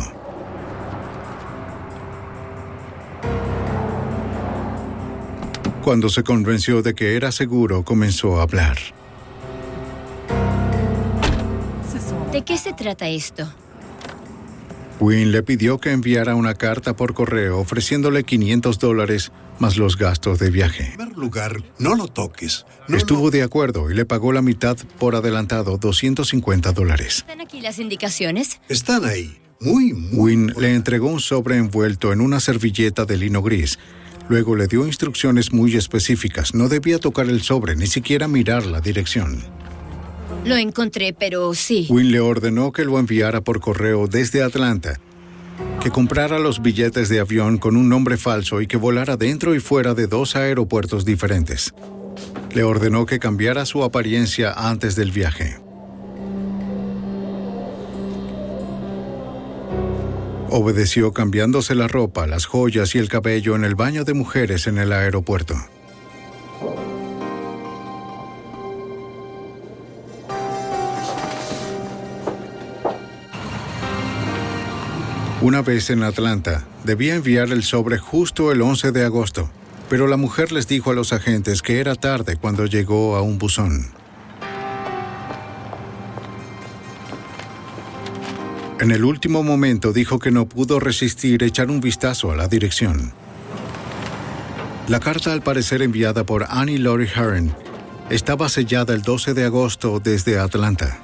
Cuando se convenció de que era seguro, comenzó a hablar. ¿De qué se trata esto? Wynn le pidió que enviara una carta por correo ofreciéndole quinientos dólares más los gastos de viaje. En primer lugar, no lo toques. No Estuvo de acuerdo y le pagó la mitad por adelantado, doscientos cincuenta dólares. ¿Están aquí las indicaciones? Están ahí. Muy, muy... Wynn le entregó un sobre envuelto en una servilleta de lino gris. Luego le dio instrucciones muy específicas. No debía tocar el sobre, ni siquiera mirar la dirección. Lo encontré, pero sí. Wynn le ordenó que lo enviara por correo desde Atlanta, que comprara los billetes de avión con un nombre falso y que volara dentro y fuera de dos aeropuertos diferentes. Le ordenó que cambiara su apariencia antes del viaje. Obedeció cambiándose la ropa, las joyas y el cabello en el baño de mujeres en el aeropuerto. Una vez en Atlanta, debía enviar el sobre justo el once de agosto, pero la mujer les dijo a los agentes que era tarde cuando llegó a un buzón. En el último momento dijo que no pudo resistir echar un vistazo a la dirección. La carta, al parecer enviada por Annie Laurie Herron, estaba sellada el doce de agosto desde Atlanta.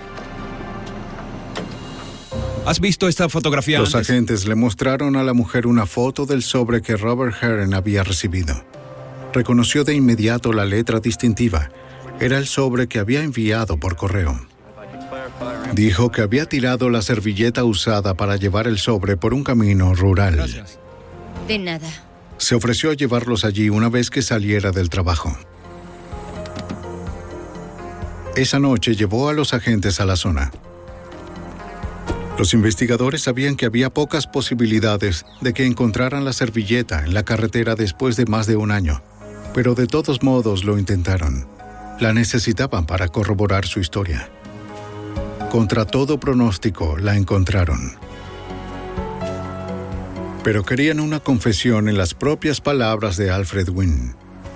¿Has visto esta fotografía Los antes? agentes le mostraron a la mujer una foto del sobre que Robert Herron había recibido. Reconoció de inmediato la letra distintiva. Era el sobre que había enviado por correo. Dijo que había tirado la servilleta usada para llevar el sobre por un camino rural. Gracias. De nada. Se ofreció a llevarlos allí una vez que saliera del trabajo. Esa noche llevó a los agentes a la zona. Los investigadores sabían que había pocas posibilidades de que encontraran la servilleta en la carretera después de más de un año, pero de todos modos lo intentaron. La necesitaban para corroborar su historia. Contra todo pronóstico, la encontraron. Pero querían una confesión en las propias palabras de Alfred Wynn.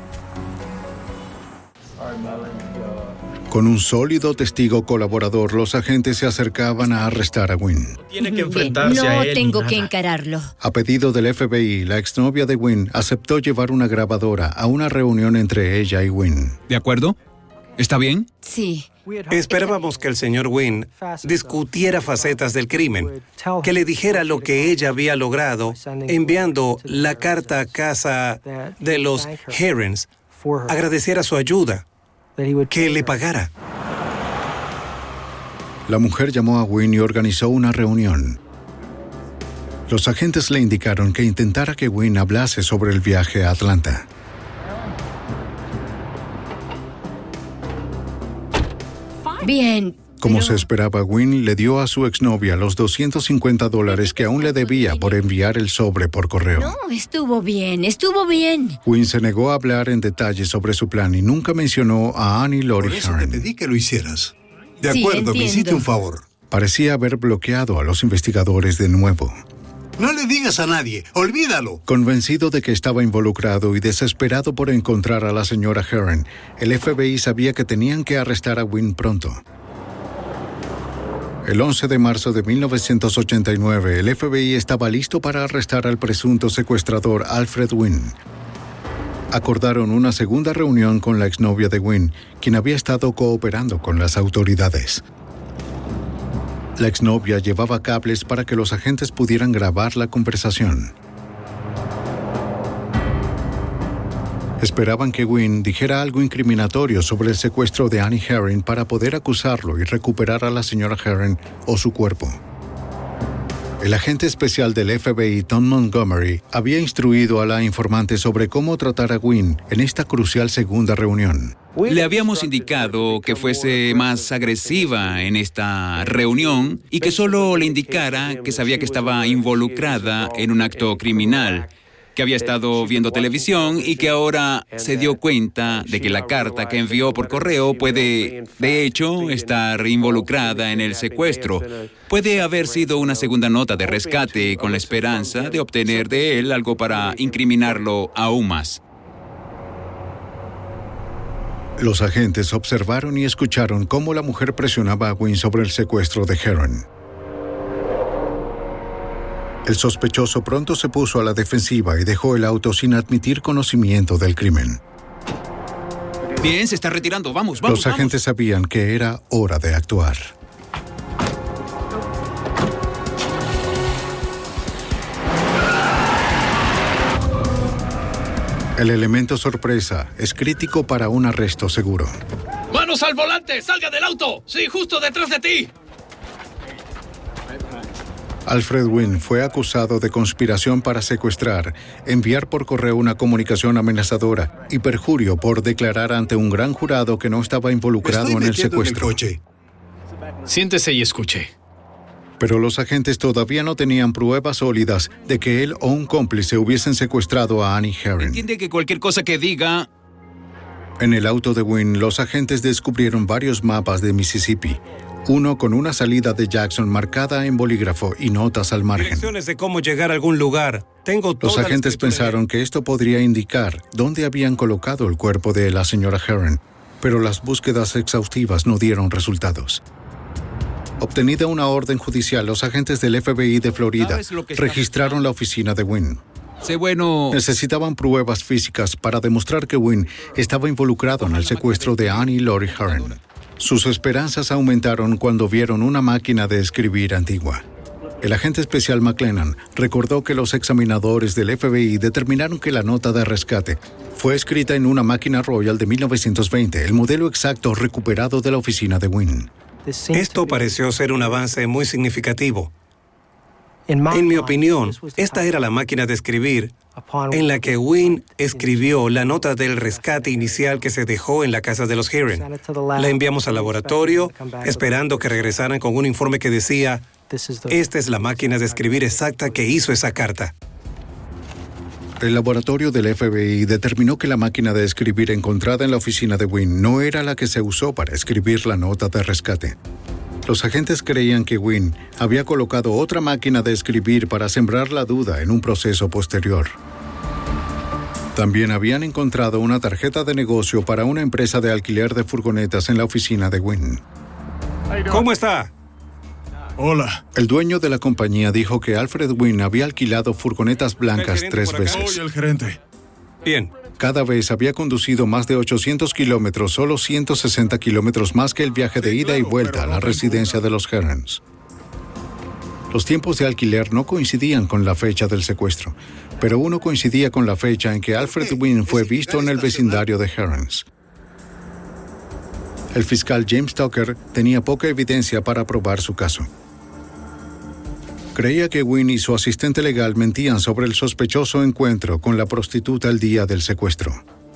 Con un sólido testigo colaborador, los agentes se acercaban a arrestar a Wynn. Tiene que Bien, enfrentarse no a él. tengo nada. que encararlo. A pedido del F B I, la exnovia de Wynn aceptó llevar una grabadora a una reunión entre ella y Wynn. ¿De acuerdo? ¿Está bien? Sí. Esperábamos que el señor Wynn discutiera facetas del crimen, que le dijera lo que ella había logrado enviando la carta a casa de los Herrons, agradeciera su ayuda, que le pagara. La mujer llamó a Wynn y organizó una reunión. Los agentes le indicaron que intentara que Wynn hablase sobre el viaje a Atlanta. Bien. Como pero- se esperaba, Wynn le dio a su exnovia los doscientos cincuenta dólares que aún le debía por enviar el sobre por correo. No, estuvo bien, estuvo bien. Wynn se negó a hablar en detalle sobre su plan y nunca mencionó a Annie Por Laurie eso te Herron. pedí que lo hicieras. De Sí, acuerdo, me entiendo. hiciste un favor. Parecía haber bloqueado a los investigadores de nuevo. No le digas a nadie. Olvídalo. Convencido de que estaba involucrado y desesperado por encontrar a la señora Herron, el F B I sabía que tenían que arrestar a Wynn pronto. El once de marzo de mil novecientos ochenta y nueve, el F B I estaba listo para arrestar al presunto secuestrador Alfred Wynn. Acordaron una segunda reunión con la exnovia de Wynn, quien había estado cooperando con las autoridades. La exnovia llevaba cables para que los agentes pudieran grabar la conversación. Esperaban que Wynn dijera algo incriminatorio sobre el secuestro de Annie Herring para poder acusarlo y recuperar a la señora Herring o su cuerpo. El agente especial del F B I, Tom Montgomery, había instruido a la informante sobre cómo tratar a Wynn en esta crucial segunda reunión. Le habíamos indicado que fuese más agresiva en esta reunión y que solo le indicara que sabía que estaba involucrada en un acto criminal, que había estado viendo televisión y que ahora se dio cuenta de que la carta que envió por correo puede, de hecho, estar involucrada en el secuestro. Puede haber sido una segunda nota de rescate con la esperanza de obtener de él algo para incriminarlo aún más. Los agentes observaron y escucharon cómo la mujer presionaba a Wynn sobre el secuestro de Herring. El sospechoso pronto se puso a la defensiva y dejó el auto sin admitir conocimiento del crimen. Bien, se está retirando. Vamos, vamos, Los agentes vamos. sabían que era hora de actuar. El elemento sorpresa es crítico para un arresto seguro. ¡Manos al volante! ¡Salga del auto! ¡Sí, justo detrás de ti! Alfred Wynn fue acusado de conspiración para secuestrar, enviar por correo una comunicación amenazadora y perjurio por declarar ante un gran jurado que no estaba involucrado en el secuestro. En el Siéntese y escuche. Pero los agentes todavía no tenían pruebas sólidas de que él o un cómplice hubiesen secuestrado a Annie Herring. Entiende que cualquier cosa que diga... En el auto de Wynn, los agentes descubrieron varios mapas de Mississippi. Uno con una salida de Jackson marcada en bolígrafo y notas al margen. Direcciones de cómo llegar a algún lugar. Tengo Los agentes pensaron que esto podría indicar dónde habían colocado el cuerpo de la señora Herring, pero las búsquedas exhaustivas no dieron resultados. Obtenida una orden judicial, los agentes del F B I de Florida registraron la oficina de Wynn. Sé bueno... Necesitaban pruebas físicas para demostrar que Wynn estaba involucrado en el secuestro de Annie Lori Herring. Sus esperanzas aumentaron cuando vieron una máquina de escribir antigua. El agente especial McLennan recordó que los examinadores del F B I determinaron que la nota de rescate fue escrita en una máquina Royal de mil novecientos veinte, el modelo exacto recuperado de la oficina de Wynn. Esto pareció ser un avance muy significativo. En mi opinión, esta era la máquina de escribir en la que Wynn escribió la nota del rescate inicial que se dejó en la casa de los Herring. La enviamos al laboratorio, esperando que regresaran con un informe que decía, esta es la máquina de escribir exacta que hizo esa carta. El laboratorio del F B I determinó que la máquina de escribir encontrada en la oficina de Wynn no era la que se usó para escribir la nota de rescate. Los agentes creían que Wynn había colocado otra máquina de escribir para sembrar la duda en un proceso posterior. También habían encontrado una tarjeta de negocio para una empresa de alquiler de furgonetas en la oficina de Wynn. ¿Cómo está? Hola. El dueño de la compañía dijo que Alfred Wynn había alquilado furgonetas blancas tres veces. Soy el gerente. Bien. Cada vez había conducido más de ochocientos kilómetros, solo ciento sesenta kilómetros más que el viaje de ida y vuelta a la residencia de los Herrings. Los tiempos de alquiler no coincidían con la fecha del secuestro, pero uno coincidía con la fecha en que Alfred Wynn fue visto en el vecindario de Herrings. El fiscal James Tucker tenía poca evidencia para probar su caso. Creía que Wynn y su asistente legal mentían sobre el sospechoso encuentro con la prostituta el día del secuestro.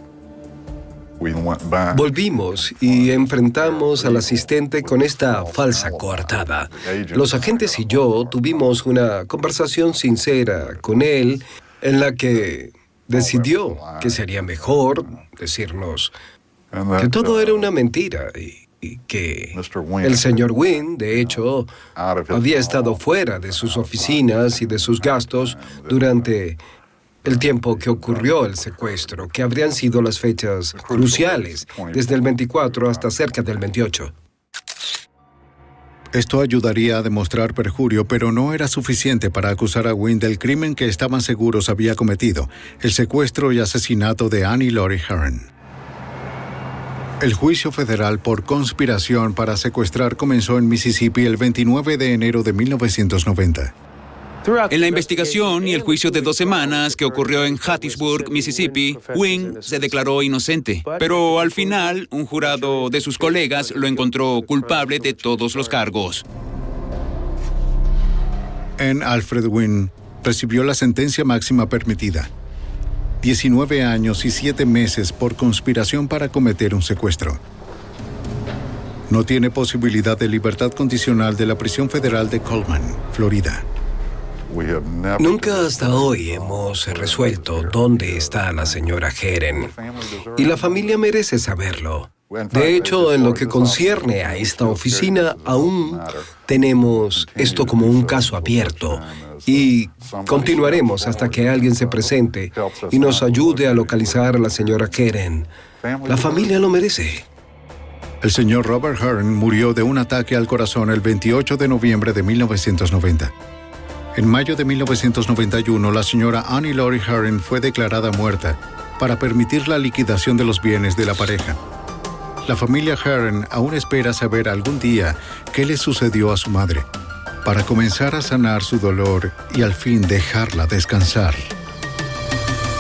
Volvimos y enfrentamos al asistente con esta falsa coartada. Los agentes y yo tuvimos una conversación sincera con él en la que decidió que sería mejor decirnos que todo era una mentira y y que el señor Wynn, de hecho, había estado fuera de sus oficinas y de sus gastos durante el tiempo que ocurrió el secuestro, que habrían sido las fechas cruciales, desde el veinticuatro hasta cerca del veintiocho. Esto ayudaría a demostrar perjurio, pero no era suficiente para acusar a Wynn del crimen que estaban seguros había cometido, el secuestro y asesinato de Annie Laurie Herron. El juicio federal por conspiración para secuestrar comenzó en Mississippi el veintinueve de enero de mil novecientos noventa. En la investigación y el juicio de dos semanas que ocurrió en Hattiesburg, Mississippi, Wynn se declaró inocente, pero al final un jurado de sus colegas lo encontró culpable de todos los cargos. Ann Alfred Wynn recibió la sentencia máxima permitida: diecinueve años y siete meses por conspiración para cometer un secuestro. No tiene posibilidad de libertad condicional de la prisión federal de Coleman, Florida. Nunca hasta hoy hemos resuelto dónde está la señora Herron, y la familia merece saberlo. De hecho, en lo que concierne a esta oficina, aún tenemos esto como un caso abierto, y continuaremos hasta que alguien se presente y nos ayude a localizar a la señora Herron. La familia lo merece. El señor Robert Herron murió de un ataque al corazón el veintiocho de noviembre de mil novecientos noventa. En mayo de mil novecientos noventa y uno, la señora Annie Laurie Herron fue declarada muerta para permitir la liquidación de los bienes de la pareja. La familia Herron aún espera saber algún día qué le sucedió a su madre, para comenzar a sanar su dolor y al fin dejarla descansar.